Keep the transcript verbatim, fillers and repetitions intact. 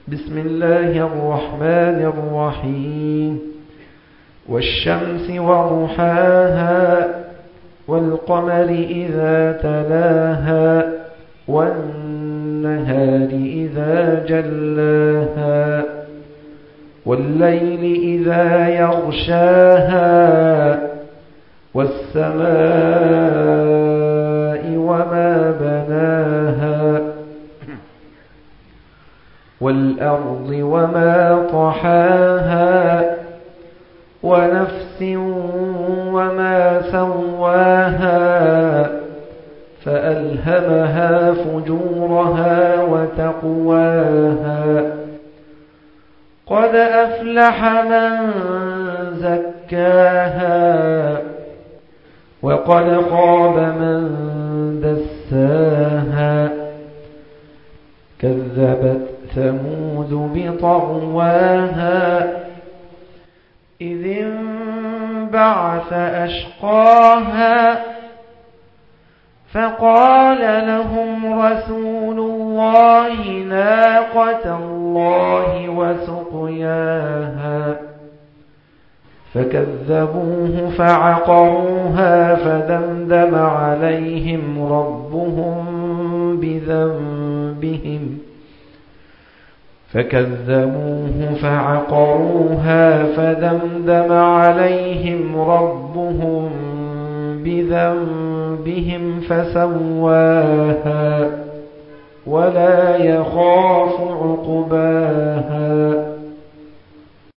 بسم الله الرحمن الرحيم والشمس وضحاها والقمر إذا تلاها والنهار إذا جلاها والليل إذا يغشاها والسماء وما بناها والأرض وما طحاها ونفس وما سواها فألهمها فجورها وتقواها قد أفلح من زكاها وقد خاب من دساها كذبت ثمود بطغواها إذ انبعث أشقاها فقال لهم رسول الله ناقة الله وسقياها فكذبوه فعقروها فدمدم عليهم ربهم بذنبهم فكذبوه فعقروها فدمدم عليهم ربهم بذنبهم فسواها ولا يخاف عقباها